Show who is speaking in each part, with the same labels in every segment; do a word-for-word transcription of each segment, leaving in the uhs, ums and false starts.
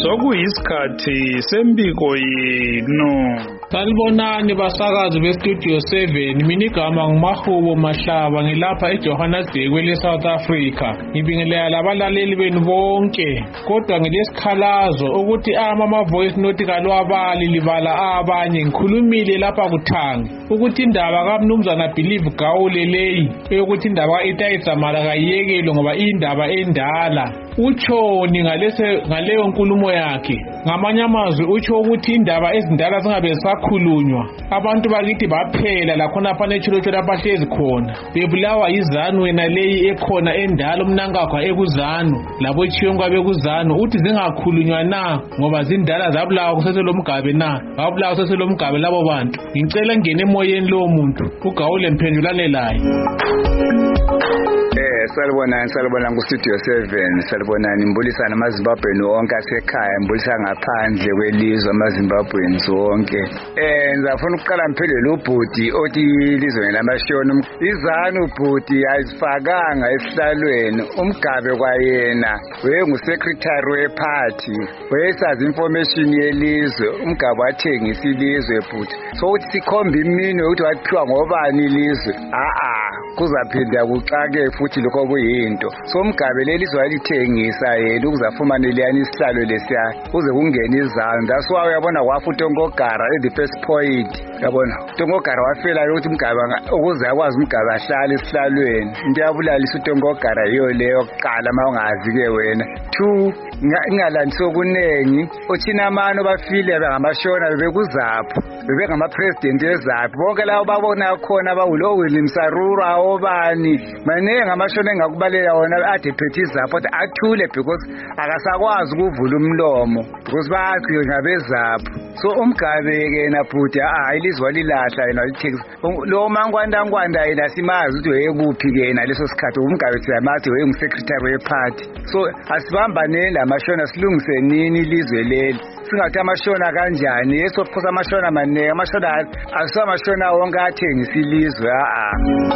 Speaker 1: sokuyisikhathi sembiko yenu.
Speaker 2: Salibonani basakazi bestudio seven, mina igama nguMahubo Mahlaba, ngilapha eJohannesburg kwele South Africa. Ngibingelela labalaleli benu bonke, kodwa ngilesikhalazo ukuthi ama voice note kalwabali libala abanye. Ngikhulumile lapha kuThanga ukuthi indaba kaMnumzana Believe Gawule leyi eyokuthi indaba itayitsamala kayiyekelo ngoba indaba endala. Utshoni ngalese ngaleyo nkulumo yakhe. Ngamanye amazwi utsho ukuthi indaba ezindala zingabe sakhulunywa. Abantu bakithi baphela la khona phane tshilo labahlezi khona. Bebulawa izanu wena leyi ekhona endala umnankakho ekuzanu labo tshiyongwa bekuzanu uthi zingakhulunywa na ngoba zindala zabulawa kusese lomgabe na. Babulawa kusese lomgabe labo bantu. Ngicela ngene emoyeni lo muntu uGawule mphendulane laye.
Speaker 3: Salibonani salibonani ku studio seven, salibonani imbulisana amaZimbabweni onke asekhaya, imbulisa ngaphandle kwelizwe amaZimbabweni zonke. Eh ngizafuna ukuqala mphelele ubhudi othi ilizwe lamashona. Izanu ubhudi ayifakanga esihlalweni, umgabe kwayena wengu secretary weparty, wesazi information yelizwe, umgabe wathengisa ilizwe bhudi. So uthi sikhomba imini ukuthi wathiwa ngobani ilizwe. A a kuzaphinda kuxake futhi lokho kuyinto. So umgabe lelizwe alithengisa yena ukuzafumana leyani isihlalo lesiya uze kungena izanu. That's why uyabona wafu uTongogara at the first point. Yabona uTongogara wafela ukuthi umgabe ukuze akwazi umgabe ahlala esihlalweni. Into yabulalisa uTongogara yiyo leyo kuqala mawungazi ke wena. Two ingalandisi okunengi othina amano bafile bangamashona bebekuzapho bebengama president ezapho bonke labo babona khona bawulo William Sarura obani manje ngamashona engakubalela wona ade phethe izapho athule because akasakwazi ukuvula umlomo because bayaqiyo ngabezapho. So umgabe ke na bhuti ah ilizwe lilahla yena lithekisa lo mangwanda ngwanda yena simazi ukuthi weyekuphi ke yena leso sikhathi umgabe siyamathi weyeng secretary weparty. So asibambane lamashona silungise nini ilizwe leli singathi amashona kanjani. Yes of course amashona manene amashona asamashona wonke athengisa ilizwe a a.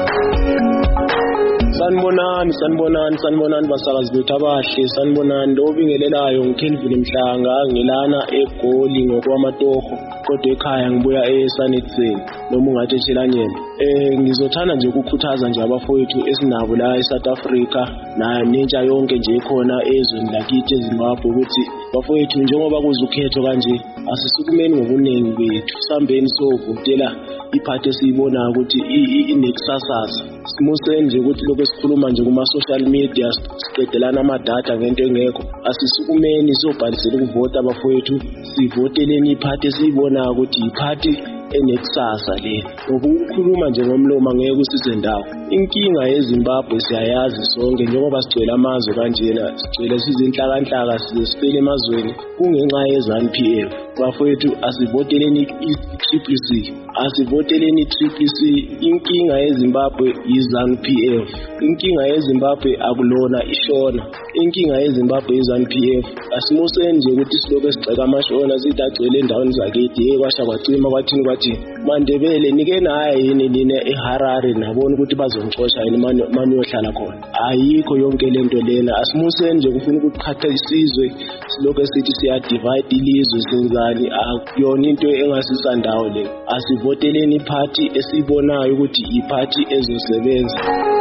Speaker 4: Sanibonani sanibonani sanibonani basakazi bethu abahle, sanibonani lo bingelelayo ngiKelvin Mhlanga ngilana eGoli ngokwamatoho kodwa ekhaya ngibuya eSanetseni noma ungathi eTshelanyeni. Eh ngizothanda nje ukukhuthaza nje abafowethu esinabo la eSouth Africa na nentsha yonke nje ekhona ezweni lakithi eZimbabwe ukuthi bafowethu njengoba kuzukhetho kanje asisukumeni ngobuningi bethu sambeni sovotela iphathi esiyibona ukuthi inexasasa. Simuseni nje ukuthi lokho sikhuluma nje kuma social media siqedelana amadata ngento engekho. Asisukumeni sobhalisela ukuvota abafowethu, sivoteleni iphathi esiyibona ukuthi iphathi enekusasa le. Ngokukhuluma nje ngomlomo ngeke usize ndawo. Inkinga yeZimbabwe siyayazi sonke njengoba sigcwele amazwe kanjena, sigcwele sizinhlakanhlaka sisifele emazweni kungenxa yeZANU P F. Bafowethu asivoteleni i-Triple C, asivoteleni i-Triple C. Inkinga yeZimbabwe yiZANU P F, inkinga yeZimbabwe akulona ishona, inkinga yeZimbabwe yiZANU P F. Asimuseni nje ukuthi silobe sigceka amashona sithi agcwele endaweni zakithi hey kwasha kwacima kwathini kwathi Mandebele nike naye yini lina eHarare nabona ukuthi bazongixosha yini manje yohlala khona. Ayikho yonke lento lena. Asimuseni nje kufuna ukukhatha isizwe siloke sithi siya divide ilizwe senzani akuyona into engasisa ndawo le. Asivoteleni iphathi esibonayo ukuthi iphathi ezosebenza.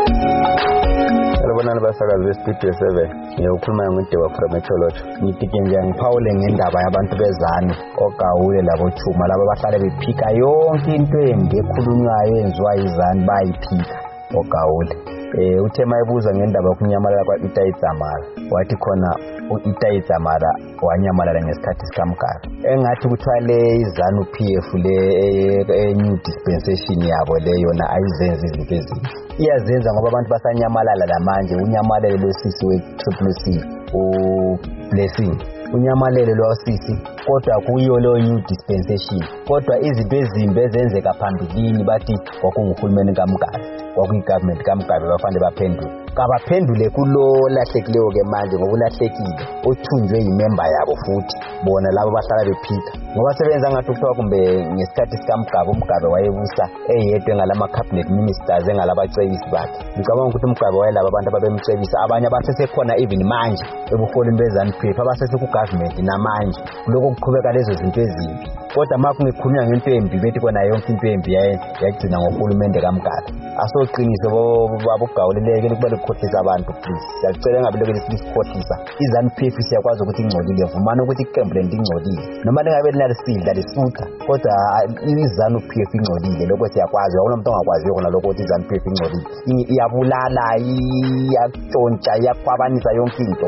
Speaker 5: Salibonani basakazi bestudio seven, ngiyokhuluma ngoDewa from Echolotho. Ngitike nje ngiphawule ngendaba yabantu bezanu oGawule labo Chuma laba bahlale bephika yonke into embi ekhulunywayo enziwa izanu bayiphika oGawule. Eh uthe mayibuza ngendaba yokunyamalala kwaItayitsamala wathi khona uItayitsamala wanyamalala ngesikhathi sikamgara. Engathi kuthiwa le izanu P F le new dispensation yabo le yona ayizenzi izinto ezinhle. Iyazenza ngoba abantu basanyamalala lamanje. Unyamalele lo sisi we Triple C u Blessing, unyamalele lo sisi kodwa kuyo lo new dispensation. Kodwa izinto ezimbi ezenzeka phambilini bathi kwakunguhulumeni kaMugabe, kwakuyigovernment kaMugabe bafanele baphendule. Kabaphendule kulo lahlekileyo ke manje ngoba ulahlekile othunjwe yimember yabo futhi bona labo bahlala bephika. Ngoba sebenza ngathi kuthiwa kumbe ngesikhathi sikaMugabe uMugabe wayebusa eyedwe ngalama cabinet ministers engalabacebisi bakhe. Ngicabanga ukuthi uMugabe wayelaba abantu ababemcebisa abanye abasesekhona even manje ebuholini beZANU P F abasese ku government namanje lokho kuqhubeka lezo zinto ezimbi. Kodwa maku ngikhulunywa ngento embi bethi kona yonke into embi yagcina ngohulumende kaMugabe. Asoqinise babugawuleleke kubale ukukhohlisa abantu please. Siyacela ngabe lokho lesikhohlisa. iZANU P F siyakwazi ukuthi ingcolile vumana ukuthi iqembu lento ingcolile. Noma lingabe linalisidla lisutha kodwa iZANU P F ingcolile lokho siyakwazi. Awona umuntu ongakwazi yona lokho ukuthi iZANU P F ingcolile. Iyabulala, iyatshontsha, iyakhwabanisa yonke into.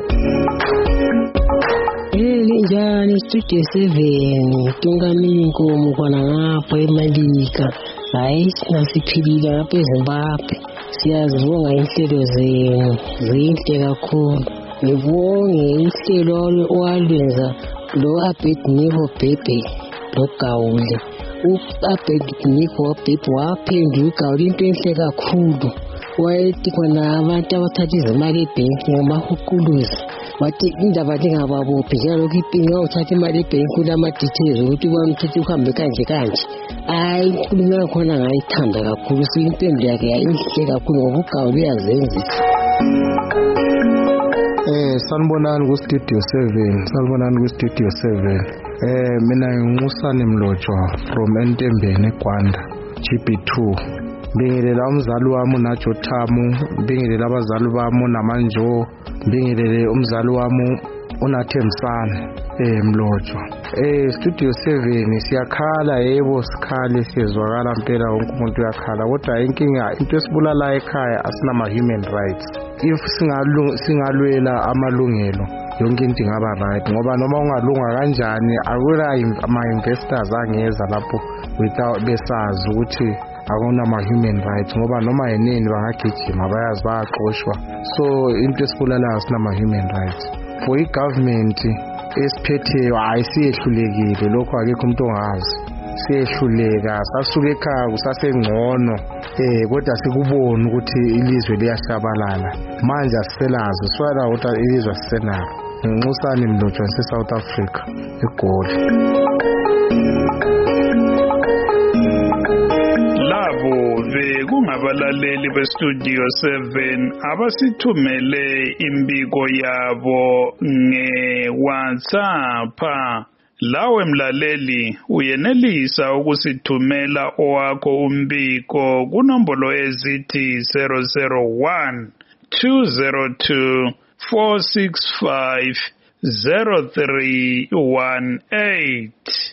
Speaker 6: Hey, njani Studio seven tungamini inkomo khona ngapha eMelika. Hayi sinasiphilile ngapha eZimbabwe. Siyazibonga inhlelo zenu zinhle kakhulu. Ngibonge inhlelo owalwenza lo Abednego Bhebhe lo Gawule. U-Abednego Bhebhe waphendula uGawule into enhle kakhulu. Wayethi khona abantu abathatha izimali ebhenki ngamahuquluzi. Wathi indaba lingababophi njalo kipinga uthatha imali ebhenki kulama details ukuthi bamthethe uhambe kanje kanje. Hayi inkulumo yakhona ngayithanda kakhulu simpembe yakhe yayinhle kakhulu ngoba uGawule uyazenzisa.
Speaker 7: Eh sanibonani ku Studio seven, sanibonani ku Studio seven. Eh mina nginqusane Mlotshwa from Entembeni eGwanda G B two. Bingelela umzali wami uNajothamu, bingelela abazali bami uNamanjo, bingelele umzali wami uNathemsana eh Mlotshwa. Eh Studio seven siyakhala yebo sikhale siyezwakala impela wonke umuntu uyakhala kodwa inkinga into esibulala ekhaya asina ma human rights. If singalu singalwela amalungelo yonke into ingaba right ngoba noma ungalunga kanjani akula ama investors angeza lapho without besazi ukuthi akuna ma human rights ngoba noma yenini bangagijima bayazi bayaxoshwa. So into esibulala asina ma human rights. For i government esiphetheyo ayisiyehlulekile lokho akekho umuntu ongazi. Siyehluleka sasuke ekhaya kusasengcono eh kodwa sikubona ukuthi ilizwe liyashabalala manje asiselazi swala ukuthi ilizwe sisenalo. Nginxusane Mlotshwa se South Africa eGoli.
Speaker 1: Labo bekungabalaleli beStudio seven abasithumele imbiko yabo nge-WhatsApp. Lawe mlaleli uyenelisa ukusithumela owakho umbiko kunombolo ezithi zero zero one two zero two four six five zero three one eight.